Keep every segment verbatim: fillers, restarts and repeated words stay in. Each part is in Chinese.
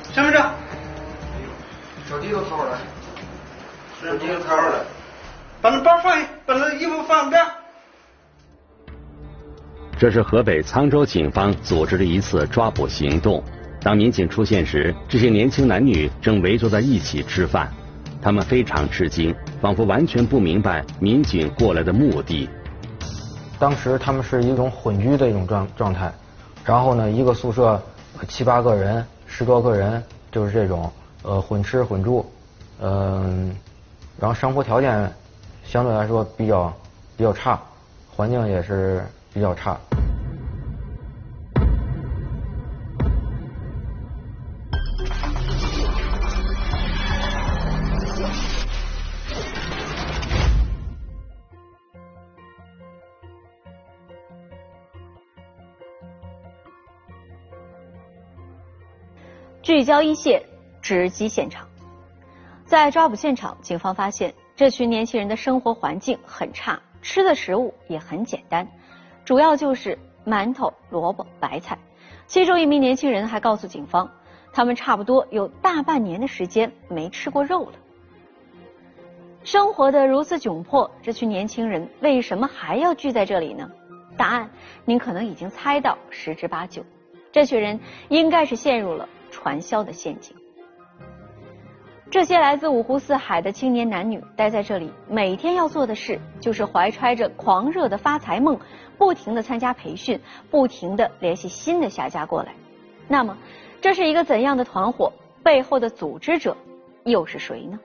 身份证。 手机都掏出来，手机都掏出来， 把那包放下，把那衣服放一边。 这是河北沧州警方组织的一次抓捕行动。当民警出现时，这些年轻男女正围坐在一起吃饭，他们非常吃惊，仿佛完全不明白民警过来的目的。 当时他们是一种混居的一种状状态，然后呢，一个宿舍七八个人、十多个人，就是这种呃混吃混住，嗯、呃，然后生活条件相对来说比较比较差，环境也是比较差。 聚焦一线，直击现场。在抓捕现场，警方发现这群年轻人的生活环境很差，吃的食物也很简单，主要就是馒头、萝卜、白菜。其中一名年轻人还告诉警方，他们差不多有大半年的时间没吃过肉了。生活的如此窘迫，这群年轻人为什么还要聚在这里呢？答案您可能已经猜到十之八九，这群人应该是陷入了传销的陷阱。这些来自五湖四海的青年男女待在这里，每天要做的事就是怀揣着狂热的发财梦，不停地参加培训，不停地联系新的下家过来。那么，这是一个怎样的团伙？背后的组织者又是谁呢？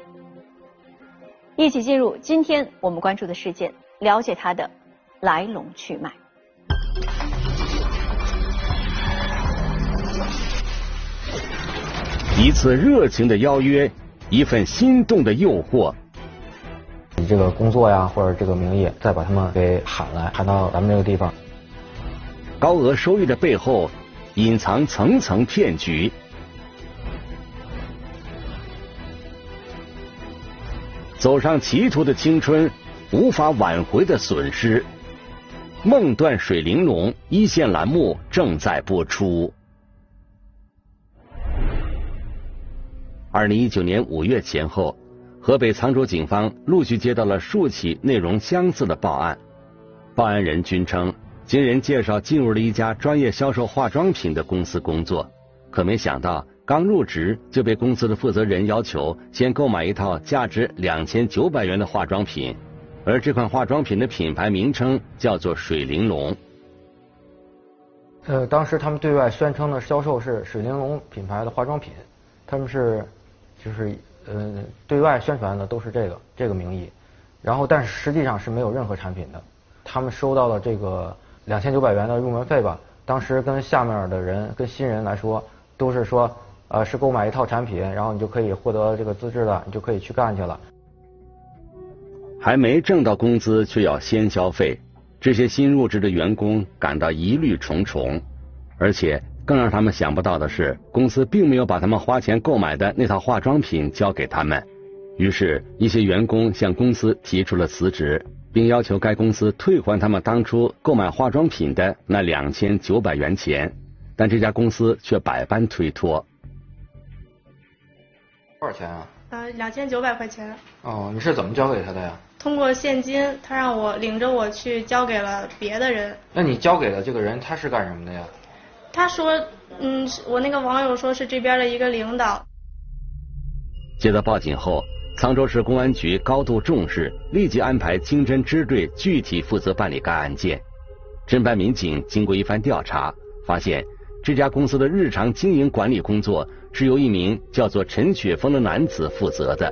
一起进入今天我们关注的事件，了解它的来龙去脉。 一次热情的邀约，一份心动的诱惑。 以这个工作呀，或者这个名义，再把他们给喊来，喊到咱们这个地方。 高额收益的背后，隐藏层层骗局。走上歧途的青春，无法挽回的损失。梦断水玲珑一线栏目正在播出。二零一九年五月前后，河北沧州警方陆续接到了数起内容相似的报案。报案人均称，经人介绍进入了一家专业销售化妆品的公司工作，可没想到刚入职就被公司的负责人要求先购买一套价值两千九百元的化妆品，而这款化妆品的品牌名称叫做水玲珑。 呃，当时他们对外宣称的销售是水玲珑品牌的化妆品，他们是就是呃对外宣传的都是这个这个名义，然后但是实际上是没有任何产品的。他们收到了这个两千九百元的入门费吧，当时跟下面的人跟新人来说都是说呃是购买一套产品，然后你就可以获得这个资质了，你就可以去干去了。 还没挣到工资却要先消费，这些新入职的员工感到疑虑重重，而且更让他们想不到的是，公司并没有把他们花钱购买的那套化妆品交给他们。于是，一些员工向公司提出了辞职，并要求该公司退还他们当初购买化妆品的那两千九百元钱，但这家公司却百般推脱。 多少钱啊？ 呃，两千九百块钱。 哦，你是怎么交给他的呀？ 通过现金，他让我领着我去交给了别的人。 那你交给的这个人他是干什么的呀？ 他说，嗯，我那个网友说是这边的一个领导。 接到报警后，沧州市公安局高度重视，立即安排经侦支队具体负责办理该案件。侦办民警经过一番调查，发现这家公司的日常经营管理工作是由一名叫做陈雪峰的男子负责的。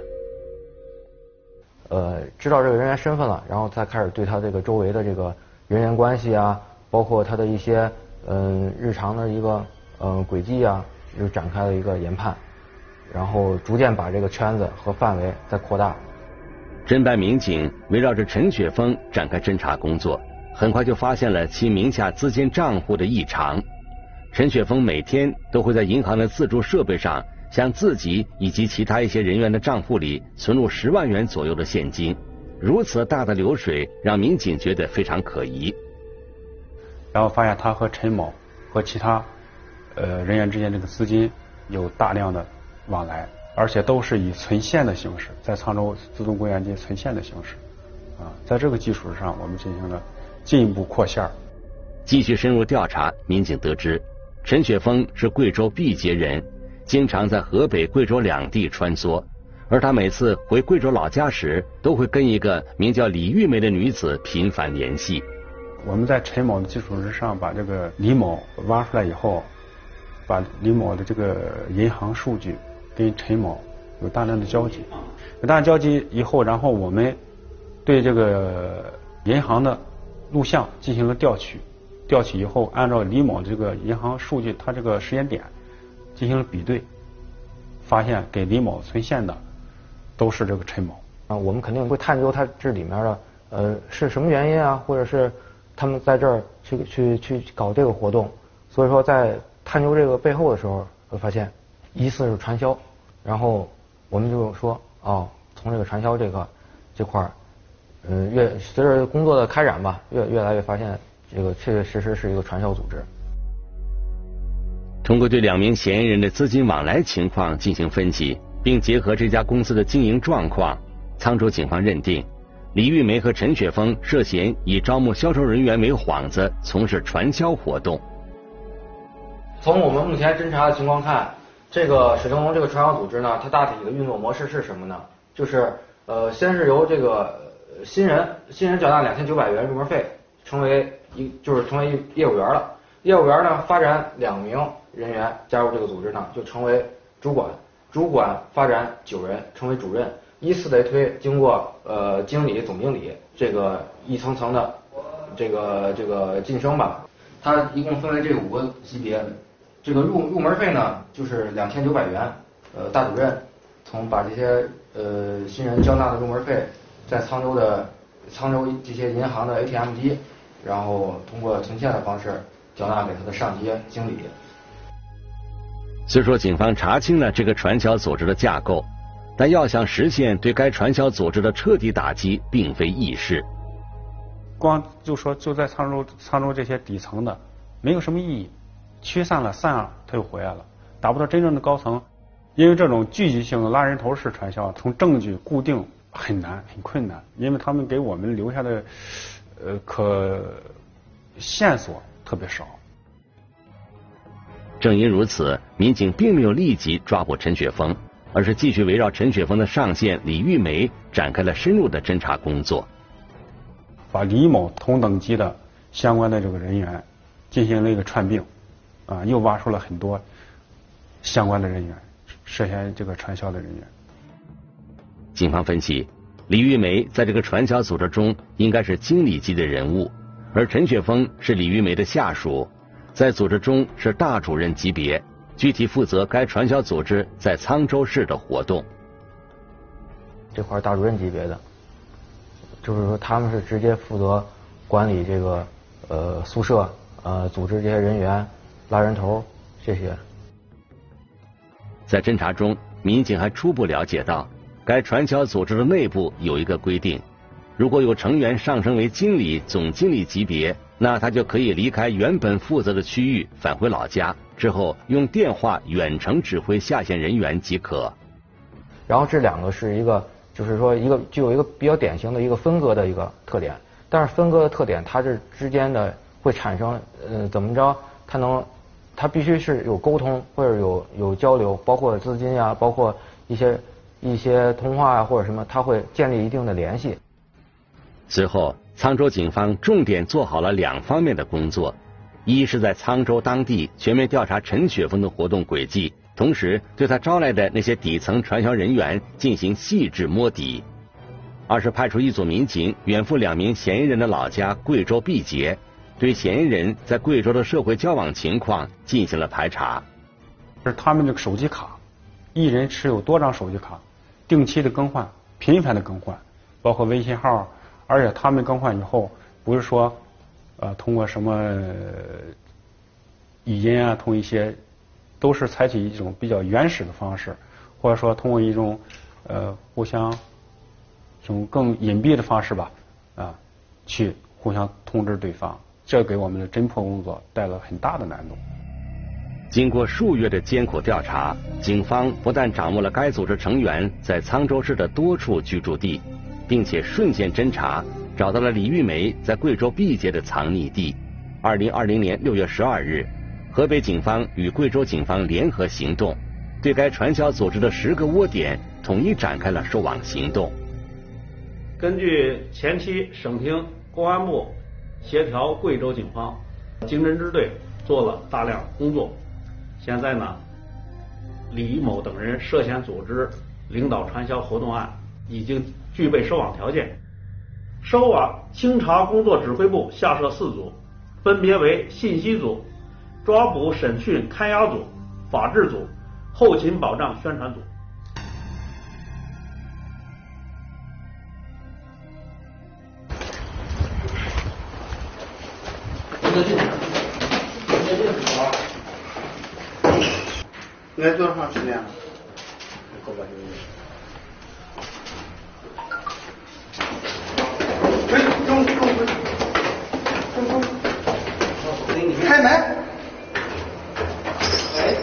呃，知道这个人员身份了，然后再开始对他这个周围的这个人员关系啊，包括他的一些嗯、呃、日常的一个嗯、呃、轨迹啊，就展开了一个研判，然后逐渐把这个圈子和范围再扩大。 侦办民警围绕着陈雪峰展开侦查工作，很快就发现了其名下资金账户的异常。陈雪峰每天都会在银行的自助设备上向自己以及其他一些人员的账户里存入十万元左右的现金，如此大的流水让民警觉得非常可疑。 然后发现他和陈某和其他呃人员之间这个资金有大量的往来，而且都是以存现的形式，在沧州自动柜员机存现的形式。啊，在这个基础上，我们进行了进一步扩线。 继续深入调查，民警得知，陈雪峰是贵州毕节人，经常在河北、贵州两地穿梭。而他每次回贵州老家时，都会跟一个名叫李玉梅的女子频繁联系。 我们在陈某的基础之上，把这个李某挖出来以后，把李某的这个银行数据跟陈某有大量的交集，有大量交集以后，然后我们对这个银行的录像进行了调取，调取以后，按照李某这个银行数据，他这个时间点进行了比对，发现给李某存现的都是这个陈某。 啊，我们肯定会探究他这里面的呃是什么原因啊，或者是他们在这儿去去去搞这个活动。所以说，在探究这个背后的时候，会发现疑似是传销。然后我们就说，哦，从这个传销这个这块儿，嗯，越随着工作的开展吧，越越来越发现这个确确实实是一个传销组织。 通过对两名嫌疑人的资金往来情况进行分析，并结合这家公司的经营状况，沧州警方认定，李玉梅和陈雪峰涉嫌以招募销售人员为幌子，从事传销活动。 从我们目前侦查的情况看，这个水玲珑这个传销组织呢，它大体的运作模式是什么呢？就是呃，先是由这个新人新人缴纳两千九百元入门费，成为一就是成为业务员了。业务员呢，发展两名人员加入这个组织呢，就成为主管。主管发展九人，成为主任，依次类推，经过呃经理、总经理这个一层层的这个这个晋升吧。它一共分为这五个级别，这个入入门费呢就是两千九百元，呃大主任从把这些呃新人交纳的入门费，在沧州的沧州这些银行的 A T M 机，然后通过存现的方式交纳给他的上级经理。 虽说警方查清了这个传销组织的架构，但要想实现对该传销组织的彻底打击，并非易事。 光就说就在沧州沧州这些底层的，没有什么意义，驱散了散了，他又回来了，达不到真正的高层。因为这种聚集性的拉人头式传销，从证据固定很难很困难，因为他们给我们留下的呃可线索特别少。 正因如此，民警并没有立即抓捕陈雪峰，而是继续围绕陈雪峰的上线李玉梅展开了深入的侦查工作， 把李某同等级的相关的这个人员进行了一个串并，啊，又挖出了很多相关的人员，涉嫌这个传销的人员。 警方分析，李玉梅在这个传销组织中应该是经理级的人物，而陈雪峰是李玉梅的下属，在组织中是大主任级别，具体负责该传销组织在沧州市的活动。 这块大主任级别的，就是说他们是直接负责管理这个呃宿舍，呃组织这些人员、拉人头这些。 在侦查中，民警还初步了解到，该传销组织的内部有一个规定，如果有成员上升为经理、总经理级别，那他就可以离开原本负责的区域，返回老家，之后用电话远程指挥下线人员即可。 然后这两个是一个，就是说一个具有一个比较典型的一个分割的一个特点，但是分割的特点它这之间的会产生呃怎么着，它能它必须是有沟通或者有有交流，包括资金啊，包括一些一些通话啊或者什么，它会建立一定的联系。 随后，沧州警方重点做好了两方面的工作，一是在沧州当地全面调查陈雪峰的活动轨迹，同时对他招来的那些底层传销人员进行细致摸底；二是派出一组民警远赴两名嫌疑人的老家贵州毕节，对嫌疑人在贵州的社会交往情况进行了排查。 是他们这个手机卡，一人持有多张手机卡，定期的更换，频繁的更换，包括微信号。而且他们更换以后，不是说，呃，通过什么语音啊，通一些，都是采取一种比较原始的方式，或者说通过一种呃互相这种更隐蔽的方式吧，啊，去互相通知对方，这给我们的侦破工作带来了很大的难度。 经过数月的艰苦调查，警方不但掌握了该组织成员在沧州市的多处居住地，并且顺线侦查，找到了李玉梅在贵州毕节的藏匿地。二零二零年六月十二日，河北警方与贵州警方联合行动，对该传销组织的十个窝点统一展开了收网行动。 根据前期省厅公安部协调贵州警方，经侦支队做了大量工作。现在呢，李某等人涉嫌组织领导传销活动案已经具备收网条件。收网清查工作指挥部下设四组，分别为信息组、抓捕审讯看押组、法制组、后勤保障宣传组。 来多长时间了？ 够半个月。 喂，中中中中中，开门。喂。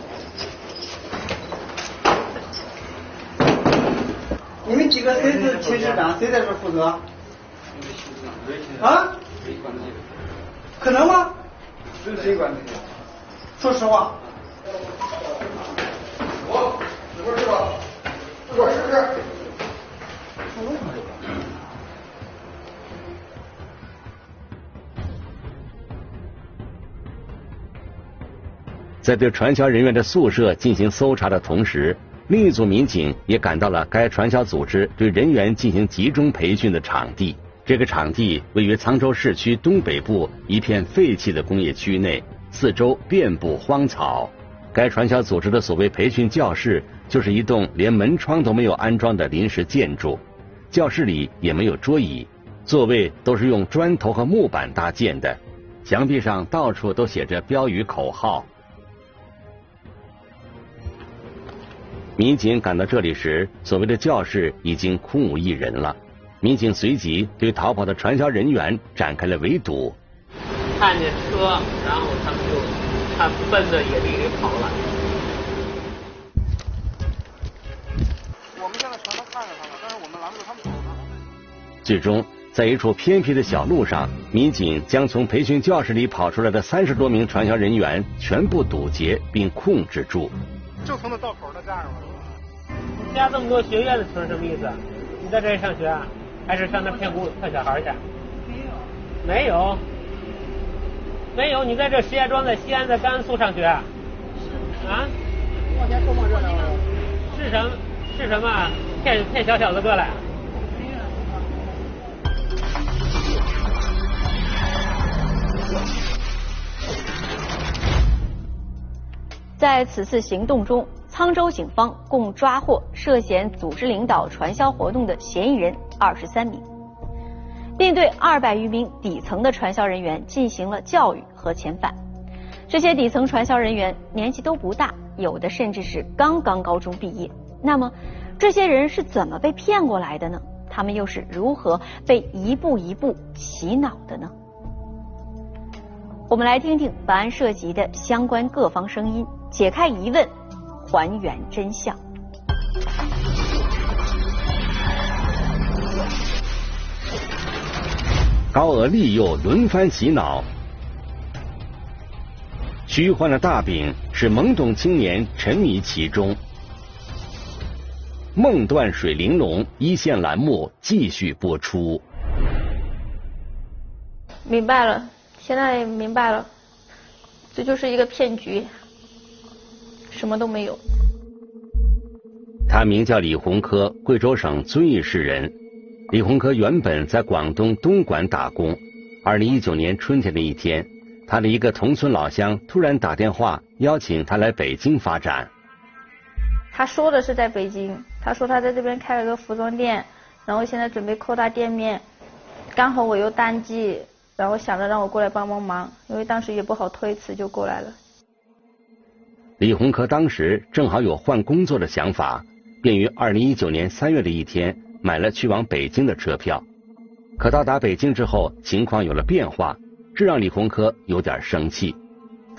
你们几个谁是寝室长？谁在这负责？啊？可能吗？ 是谁管这些？ 说实话。 我一会儿去吧，一会儿试试。 在对传销人员的宿舍进行搜查的同时，另一组民警也赶到了该传销组织对人员进行集中培训的场地。这个场地位于沧州市区东北部一片废弃的工业区内，四周遍布荒草。该传销组织的所谓培训教室，就是一栋连门窗都没有安装的临时建筑，教室里也没有桌椅，座位都是用砖头和木板搭建的，墙壁上到处都写着标语口号。民警赶到这里时，所谓的教室已经空无一人了。民警随即对逃跑的传销人员展开了围堵。 看见车，然后他们就他奔着野地里跑了。 我们现在全都看着他了，但是我们拦不住他们走了。 最终，在一处偏僻的小路上，民警将从培训教室里跑出来的三十多名传销人员全部堵截并控制住。 就从那道口那站着吧。 你加这么多学院的村什么意思？你在这里上学啊？还是上那骗姑骗小孩去？没有。没有。没有，你在这石家庄、在西安、在甘肃上学啊？啊？往前多么热闹啊！是什么？是什么？骗骗小小子过来？ 在此次行动中，沧州警方共抓获涉嫌组织领导传销活动的嫌疑人二十三名。并对二百余名底层的传销人员进行了教育和遣返。这些底层传销人员年纪都不大，有的甚至是刚刚高中毕业。那么，这些人是怎么被骗过来的呢？他们又是如何被一步一步洗脑的呢？我们来听听本案涉及的相关各方声音，解开疑问，还原真相。 高额利诱轮番洗脑，虚幻的大饼使懵懂青年沉迷其中。梦断水玲珑一线栏目继续播出。 明白了，现在明白了，这就是一个骗局，什么都没有。 他名叫李洪科，贵州省遵义市人。李洪科原本在广东东莞打工。二零一九年春天的一天，他的一个同村老乡突然打电话邀请他来北京发展。 他说的是在北京，他说他在这边开了个服装店，然后现在准备扩大店面，刚好我又淡季，然后想着让我过来帮帮忙，因为当时也不好推辞，就过来了。 李洪科当时正好有换工作的想法，便于二零一九年三月的一天买了去往北京的车票。可到达北京之后，情况有了变化，这让李洪科有点生气。 后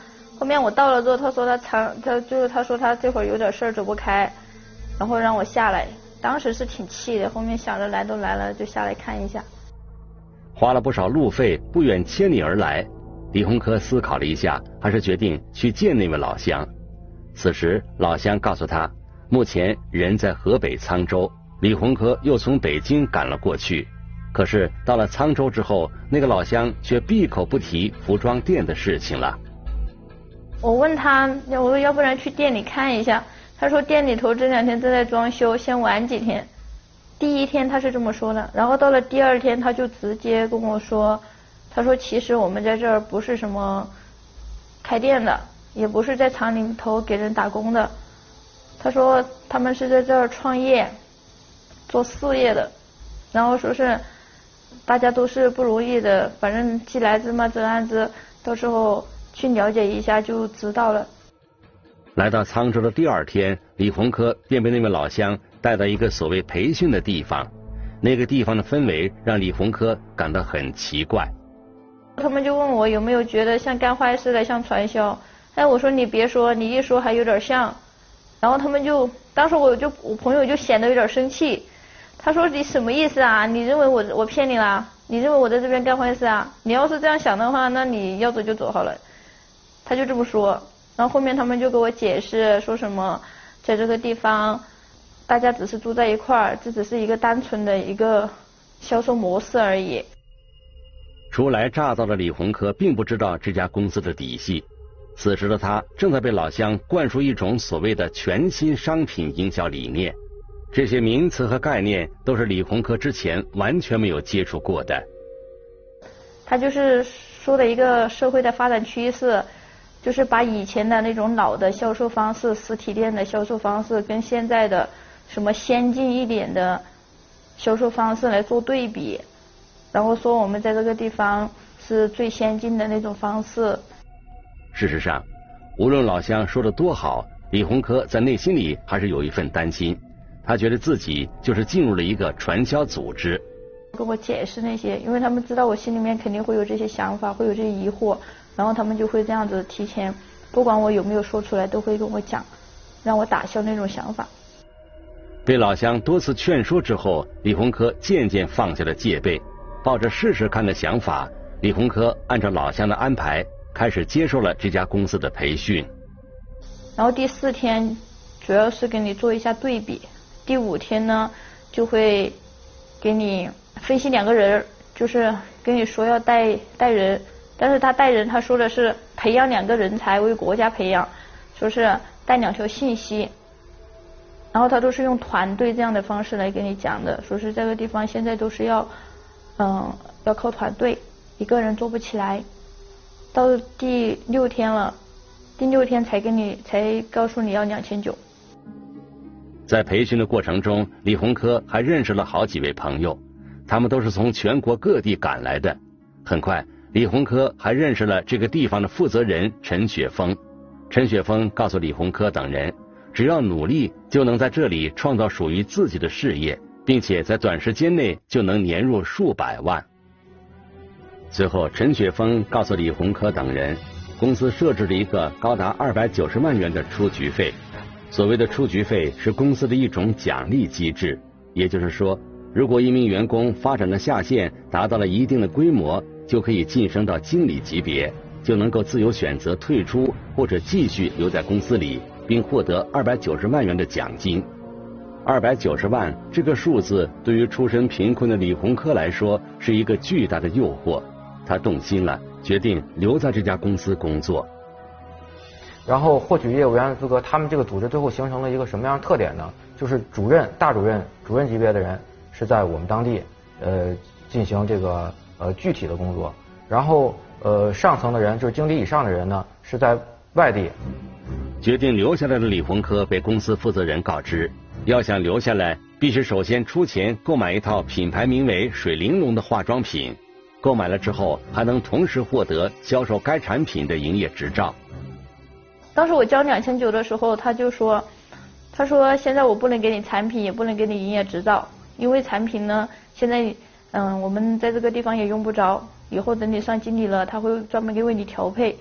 后面我到了之后，他说他长，他就是他说他这会儿有点事儿走不开，然后让我下来。当时是挺气的，后面想着来都来了，就下来看一下。 花了不少路费，不远千里而来，李洪科思考了一下，还是决定去见那位老乡。此时老乡告诉他，目前人在河北沧州，李洪科又从北京赶了过去。可是到了沧州之后，那个老乡却闭口不提服装店的事情了。 我问他，我说要不然去店里看一下，他说店里头这两天正在装修，先晚几天。第一天他是这么说的，然后到了第二天他就直接跟我说，他说其实我们在这儿不是什么开店的，也不是在厂里头给人打工的，他说他们是在这儿创业做事业的，然后说是大家都是不容易的，反正既来之嘛则安之，到时候去了解一下就知道了。 来到沧州的第二天，李洪科便被那位老乡带到一个所谓培训的地方。那个地方的氛围让李洪科感到很奇怪。 他们就问我有没有觉得像干坏事的，像传销。哎，我说你别说，你一说还有点像。然后他们就，当时我就我朋友就显得有点生气。他说你什么意思啊？你认为我我骗你啦？你认为我在这边干坏事啊？你要是这样想的话，那你要走就走好了。他就这么说。然后后面他们就给我解释说什么，在这个地方大家只是住在一块儿，这只是一个单纯的一个销售模式而已。 初来乍到的李洪科并不知道这家公司的底细，此时的他正在被老乡灌输一种所谓的全新商品营销理念，这些名词和概念都是李洪科之前完全没有接触过的。 他就是说的一个社会的发展趋势，就是把以前的那种老的销售方式，实体店的销售方式跟现在的什么先进一点的销售方式来做对比，然后说我们在这个地方是最先进的那种方式。 事实上，无论老乡说的多好，李洪科在内心里还是有一份担心，他觉得自己就是进入了一个传销组织。 跟我解释那些，因为他们知道我心里面肯定会有这些想法，会有这些疑惑，然后他们就会这样子提前，不管我有没有说出来，都会跟我讲，让我打消那种想法。 被老乡多次劝说之后，李洪科渐渐放下了戒备，抱着试试看的想法，李洪科按照老乡的安排，开始接受了这家公司的培训。 然后第四天主要是给你做一下对比，第五天呢就会给你分析两个人，就是跟你说要带带人，但是他带人他说的是培养两个人才，为国家培养，说是带两条信息，然后他都是用团队这样的方式来给你讲的，说是这个地方现在都是要嗯要靠团队，一个人做不起来。到第六天了，第六天才给你才告诉你要两千九。 在培训的过程中，李洪科还认识了好几位朋友，他们都是从全国各地赶来的。很快，李洪科还认识了这个地方的负责人陈雪峰。陈雪峰告诉李洪科等人，只要努力就能在这里创造属于自己的事业，并且在短时间内就能年入数百万。随后，陈雪峰告诉李洪科等人，公司设置了一个高达二百九十万元的出局费。所谓的出局费是公司的一种奖励机制，也就是说，如果一名员工发展的下线达到了一定的规模，就可以晋升到经理级别，就能够自由选择退出或者继续留在公司里，并获得二百九十万元的奖金。二百九十万这个数字对于出身贫困的李洪科来说是一个巨大的诱惑，他动心了，决定留在这家公司工作。 然后获取业务员的资格，他们这个组织最后形成了一个什么样的特点呢？就是主任、大主任、主任级别的人是在我们当地呃进行这个呃具体的工作，然后呃上层的人就是经理以上的人呢是在外地。 决定留下来的李洪科被公司负责人告知，要想留下来，必须首先出钱购买一套品牌名为水玲珑的化妆品，购买了之后还能同时获得销售该产品的营业执照。 当时我交两千九的时候，他就说，他说现在我不能给你产品，也不能给你营业执照，因为产品呢，现在嗯我们在这个地方也用不着，以后等你上经理了，他会专门给为你调配。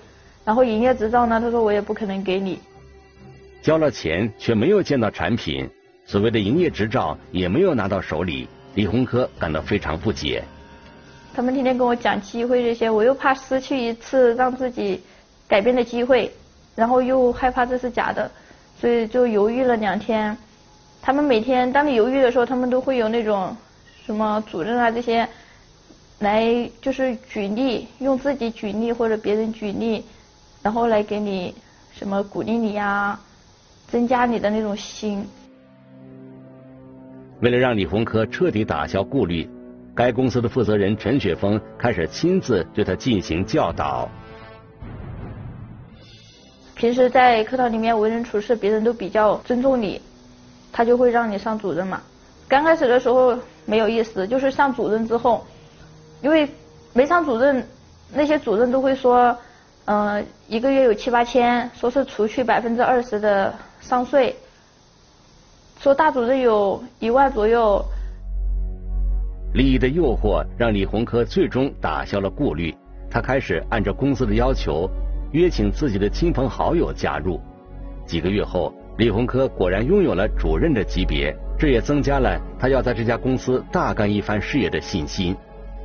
然后营业执照呢，他说我也不可能给你。 交了钱却没有见到产品，所谓的营业执照也没有拿到手里，李洪科感到非常不解。 他们天天跟我讲机会这些，我又怕失去一次让自己改变的机会，然后又害怕这是假的，所以就犹豫了两天。他们每天当你犹豫的时候，他们都会有那种什么主任啊这些来就是举例，用自己举例或者别人举例，然后来给你什么鼓励你呀，增加你的那种心。 为了让李洪科彻底打消顾虑，该公司的负责人陈雪峰开始亲自对他进行教导。 平时在课堂里面为人处事，别人都比较尊重你，他就会让你上主任嘛。刚开始的时候没有意思，就是上主任之后，因为没上主任，那些主任都会说，呃，一个月有七八千，说是除去百分之二十的上税，说大主任有一万左右。 利益的诱惑让李洪科最终打消了顾虑，他开始按照公司的要求约请自己的亲朋好友加入。几个月后，李洪科果然拥有了主任的级别，这也增加了他要在这家公司大干一番事业的信心。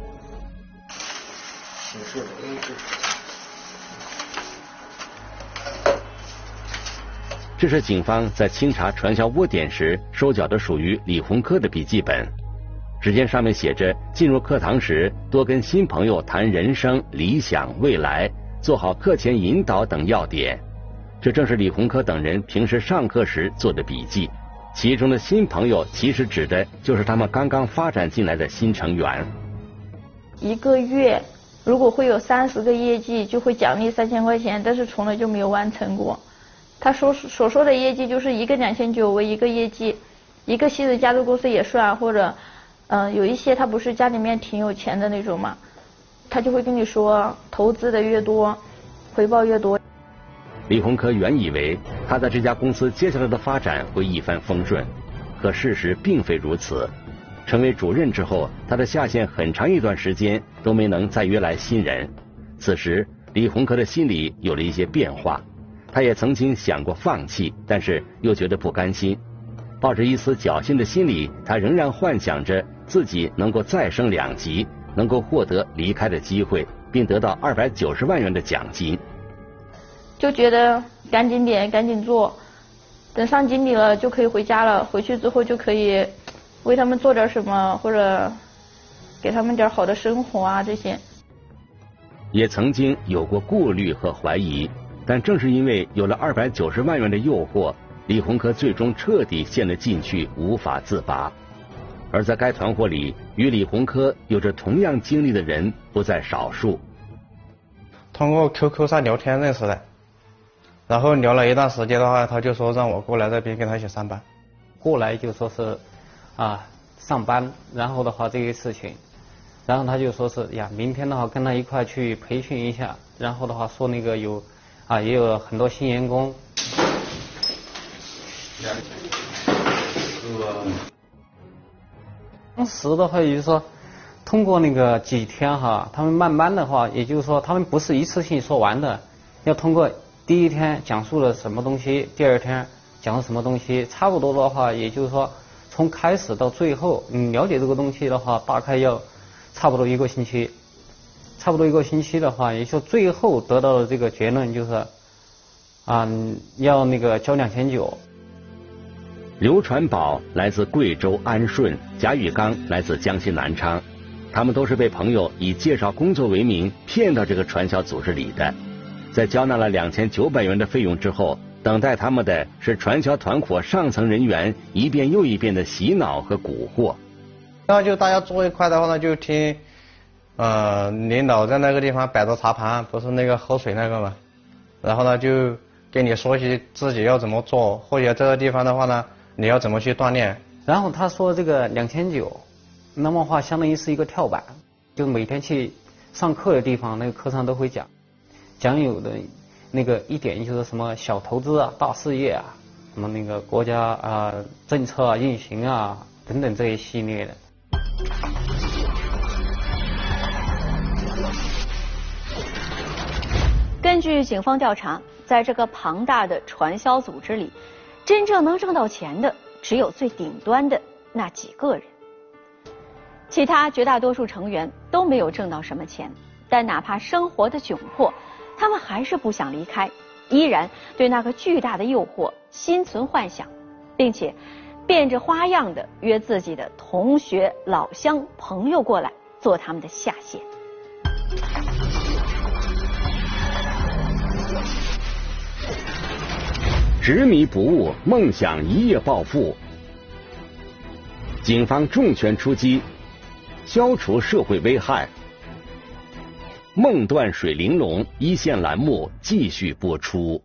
这是警方在清查传销窝点时收缴的属于李洪科的笔记本。只见上面写着，进入课堂时多跟新朋友谈人生、理想、未来，做好课前引导等要点。这正是李洪科等人平时上课时做的笔记。其中的新朋友其实指的就是他们刚刚发展进来的新成员。 一个月如果会有三十个业绩，就会奖励三千块钱，但是从来就没有完成过。他说所说的业绩就是一个两千九为一个业绩，一个新人加入公司也算，或者嗯、呃，有一些他不是家里面挺有钱的那种嘛，他就会跟你说投资的越多回报越多。 李洪科原以为他在这家公司接下来的发展会一帆风顺，可事实并非如此。成为主任之后，他的下线很长一段时间都没能再约来新人。此时李洪科的心里有了一些变化，他也曾经想过放弃，但是又觉得不甘心。抱着一丝侥幸的心理，他仍然幻想着自己能够再升两级，能够获得离开的机会，并得到二百九十万元的奖金。 就觉得赶紧点，赶紧做，等上经理了就可以回家了。回去之后就可以为他们做点什么，或者给他们点好的生活啊这些。 也曾经有过顾虑和怀疑，但正是因为有了二百九十万元的诱惑，李洪科最终彻底陷了进去，无法自拔。而在该团伙里，与李洪科有着同样经历的人不在少数。 通过 Q Q 上聊天认识的，然后聊了一段时间的话，他就说让我过来这边跟他一起上班。 过来就说是啊上班，然后的话这个事情，然后他就说是呀明天的话跟他一块去培训一下，然后的话说那个有啊也有很多新员工。当时的话，也就是说，通过那个几天哈，他们慢慢的话，也就是说，他们不是一次性说完的，要通过第一天讲述了什么东西，第二天讲了什么东西，差不多的话，也就是说，从开始到最后，你了解这个东西的话，大概要差不多一个星期，差不多一个星期的话，也就最后得到的这个结论就是，啊，要那个交两千九。 刘传宝来自贵州安顺，贾宇刚来自江西南昌，他们都是被朋友以介绍工作为名骗到这个传销组织里的。在交纳了两千九百元的费用之后，等待他们的是传销团伙上层人员一遍又一遍的洗脑和蛊惑。 然后就大家坐一块的话呢，就听呃领导在那个地方摆着茶盘，不是那个喝水那个嘛，然后呢就跟你说起自己要怎么做，或者这个地方的话呢你要怎么去锻炼。 然后他说这个两千九，那么话相当于是一个跳板，就每天去上课的地方，那个课上都会讲，讲有的那个一点就是什么小投资啊、大事业啊，什么那个国家啊、呃、政策啊、运行啊等等这一系列的。 根根据警方调查，在这个庞大的传销组织里，真正能挣到钱的只有最顶端的那几个人，其他绝大多数成员都没有挣到什么钱，但哪怕生活的窘迫，他们还是不想离开，依然对那个巨大的诱惑心存幻想，并且变着花样的约自己的同学、老乡、朋友过来做他们的下线。 执迷不悟，梦想一夜暴富。警方重拳出击，消除社会危害。梦断水玲珑一线栏目继续播出。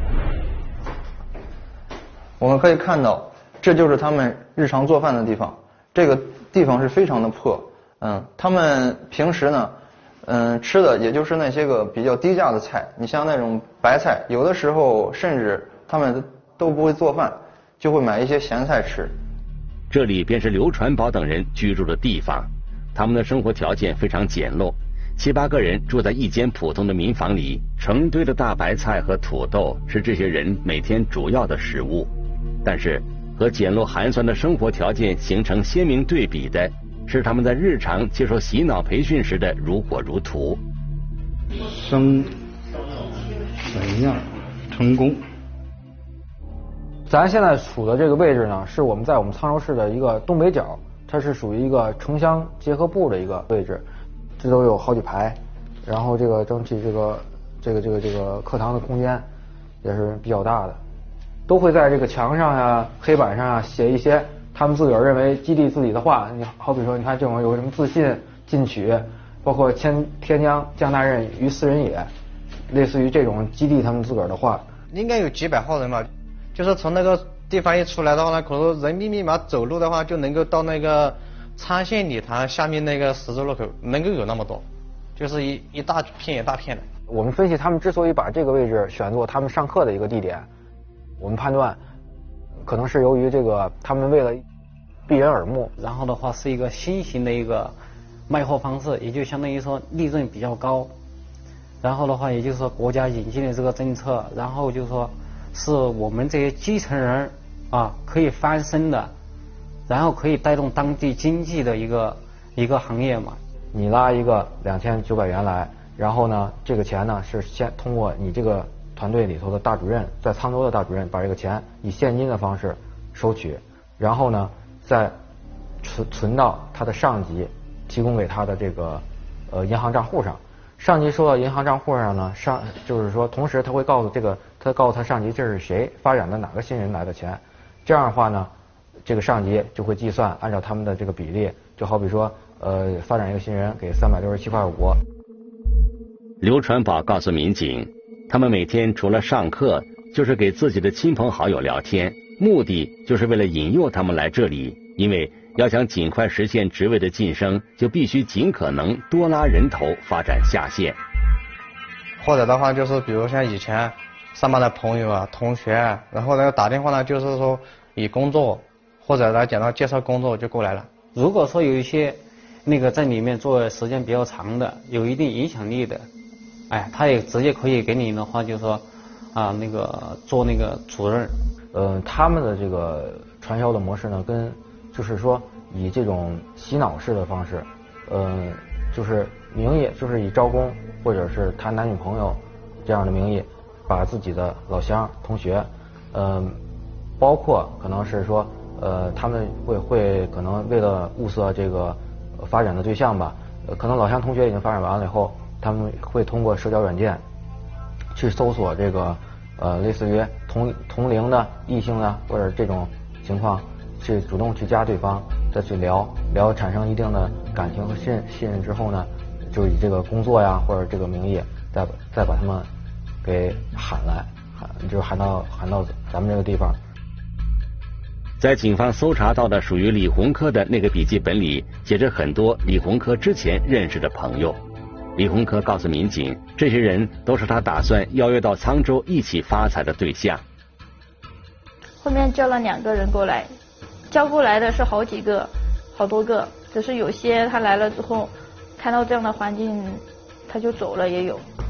我们可以看到，这就是他们日常做饭的地方。这个地方是非常的破，嗯，他们平时呢，嗯，吃的也就是那些个比较低价的菜。你像那种白菜，有的时候甚至他们都不会做饭，就会买一些咸菜吃。 这里便是刘传宝等人居住的地方，他们的生活条件非常简陋，七八个人住在一间普通的民房里，成堆的大白菜和土豆是这些人每天主要的食物。但是和简陋寒酸的生活条件形成鲜明对比的是他们在日常接受洗脑培训时的如火如荼。 生怎样成功？ 咱现在处的这个位置呢，是我们在我们沧州市的一个东北角，它是属于一个城乡结合部的一个位置，这都有好几排，然后这个整体这个这个这个这个课堂的空间也是比较大的，都会在这个墙上呀、黑板上啊写一些他们自个儿认为激励自己的话。你好比说，你看这种有什么自信、进取，包括千天将降大任于斯人也，类似于这种激励他们自个儿的话。 应该有几百号人吧。就是从那个地方一出来的话呢，可能人密密麻走路的话，就能够到那个昌县礼堂下面那个十字路口，能够有那么多，就是一一大片一大片的。 我们分析他们之所以把这个位置选做他们上课的一个地点，我们判断可能是由于这个他们为了避人耳目， 然后的话是一个新型的一个卖货方式，也就相当于说利润比较高。然后的话，也就是说国家引进的这个政策，然后就是说是我们这些基层人啊可以翻身的，然后可以带动当地经济的一个一个行业嘛。 你拉一个两千九百元来，然后呢，这个钱呢是先通过你这个团队里头的大主任，在沧州的大主任把这个钱以现金的方式收取，然后呢再存存到他的上级提供给他的这个呃银行账户上。上级收到银行账户上呢，上就是说，同时他会告诉这个，他告诉他上级这是谁发展的哪个新人来的钱，这样的话呢，这个上级就会计算按照他们的这个比例，就好比说，呃，发展一个新人给三百六十七块五。 刘传宝告诉民警，他们每天除了上课，就是给自己的亲朋好友聊天，目的就是为了引诱他们来这里，因为要想尽快实现职位的晋升，就必须尽可能多拉人头，发展下线。 或者的话，就是比如像以前上班的朋友啊、同学啊，然后呢打电话呢，就是说以工作或者来讲到介绍工作就过来了。 如果说有一些那个在里面做时间比较长的，有一定影响力的，哎，他也直接可以给你的话，就是说啊那个做那个主任。 呃，他们的这个传销的模式呢，跟就是说以这种洗脑式的方式，呃，就是名义就是以招工或者是谈男女朋友这样的名义，把自己的老乡同学，呃，包括可能是说呃他们会会可能为了物色这个发展的对象吧，呃，可能老乡同学已经发展完了以后，他们会通过社交软件去搜索这个呃类似于同同龄的异性的或者这种情况。去主动去加对方，再去聊聊，产生一定的感情和信任信任之后呢，就以这个工作呀或者这个名义，再再把他们给喊来，喊就喊到喊到咱们这个地方。 在警方搜查到的属于李洪科的那个笔记本里，写着很多李洪科之前认识的朋友。李洪科告诉民警，这些人都是他打算邀约到沧州一起发财的对象。 后面叫了两个人过来。叫过来的是好几个，好多个，只是有些他来了之后，看到这样的环境，他就走了也有。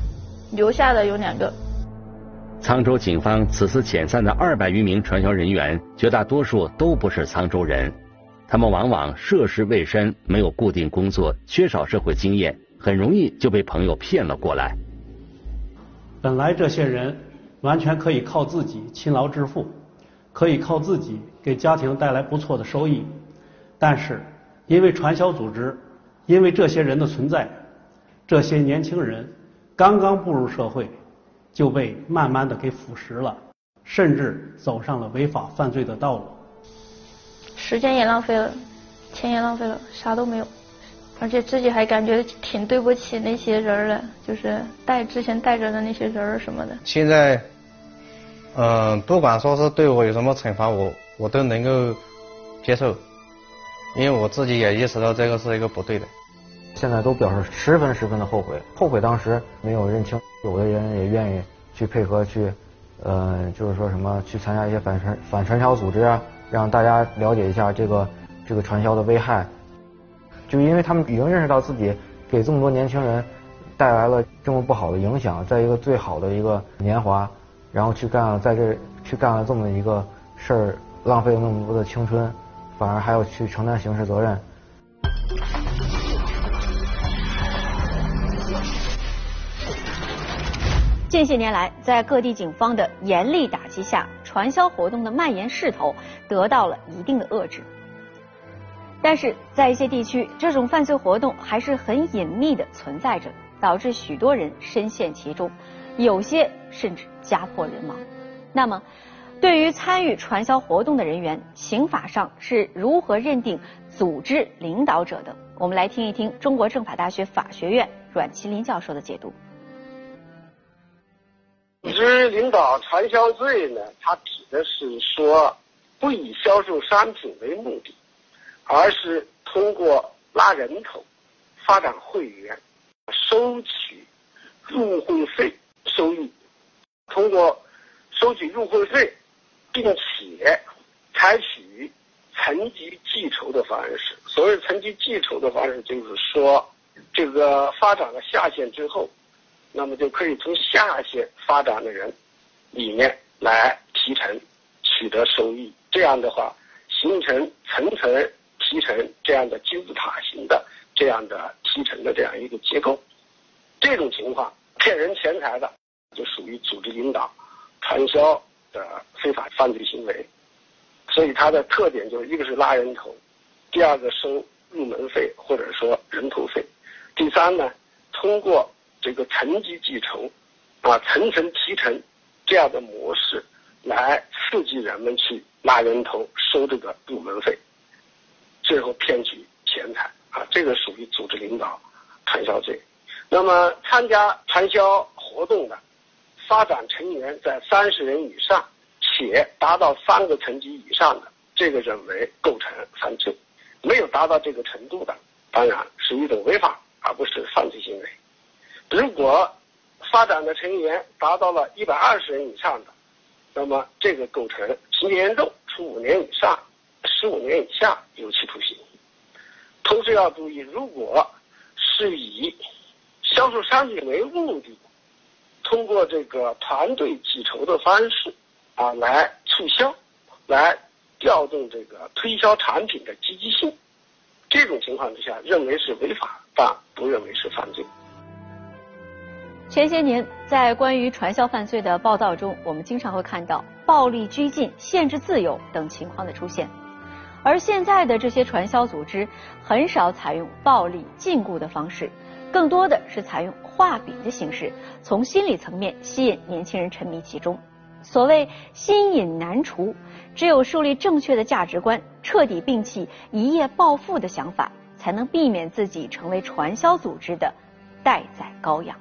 留下的有两个。 沧州警方此次遣散的二百余名传销人员，绝大多数都不是沧州人，他们往往涉世未深，没有固定工作，缺少社会经验，很容易就被朋友骗了过来。 本来这些人完全可以靠自己勤劳致富，可以靠自己给家庭带来不错的收益，但是因为传销组织，因为这些人的存在，这些年轻人刚刚步入社会就被慢慢的给腐蚀了，甚至走上了违法犯罪的道路。 时间也浪费了，钱也浪费了，啥都没有，而且自己还感觉挺对不起那些人的，就是带之前带着的那些人什么的。 现在，嗯、呃，不管说是对我有什么惩罚，我我都能够接受，因为我自己也意识到这个是一个不对的。 现在都表示十分十分的后悔，后悔当时没有认清，有的人也愿意去配合去，呃，就是说什么去参加一些反传反传销组织啊，让大家了解一下这个这个传销的危害。就因为他们已经认识到自己给这么多年轻人带来了这么不好的影响，在一个最好的一个年华，然后去干了在这去干了这么一个事儿，浪费了那么多的青春，反而还要去承担刑事责任。 近些年来，在各地警方的严厉打击下，传销活动的蔓延势头得到了一定的遏制。但是在一些地区，这种犯罪活动还是很隐秘的存在着，导致许多人深陷其中，有些甚至家破人亡。那么，对于参与传销活动的人员，刑法上是如何认定组织领导者的？我们来听一听中国政法大学法学院阮麒麟教授的解读。 组织领导传销罪呢，它指的是说不以销售商品为目的，而是通过拉人头、发展会员、收取入会费收益，通过收取入会费，并且采取层级计酬的方式。所谓层级计酬的方式，就是说这个发展了下线之后，那么就可以从下线发展的人里面来提成，取得收益。这样的话，形成层层提成这样的金字塔型的这样的提成的这样一个结构。这种情况骗人钱财的，就属于组织领导传销的非法犯罪行为。所以它的特点就是一个是拉人头，第二个收入门费或者说人头费，第三呢，通过这个层级计酬啊，层层提成这样的模式来刺激人们去拉人头收这个入门费，最后骗取钱财啊，这个属于组织领导传销罪。那么参加传销活动的发展成员在三十人以上且达到三个层级以上的，这个认为构成犯罪。没有达到这个程度的，当然是一种违法而不是犯罪行为。如果发展的成员达到了一百二十人以上的，那么这个构成情节严重，处五年以上十五年以下有期徒刑。同时要注意，如果是以销售商品为目的，通过这个团队计酬的方式啊来促销，来调动这个推销产品的积极性，这种情况之下认为是违法，但不认为是犯罪。 前些年，在关于传销犯罪的报道中，我们经常会看到暴力拘禁、限制自由等情况的出现。而现在的这些传销组织很少采用暴力禁锢的方式，更多的是采用画饼的形式，从心理层面吸引年轻人沉迷其中。所谓心瘾难除，只有树立正确的价值观，彻底摒弃一夜暴富的想法，才能避免自己成为传销组织的待宰羔羊。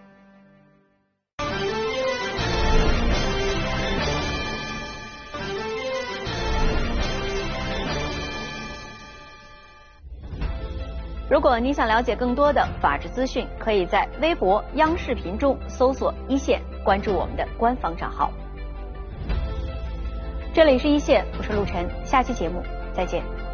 如果你想了解更多的法治资讯，可以在微博、央视频中搜索一线，关注我们的官方账号。这里是一线，我是陆晨，下期节目再见。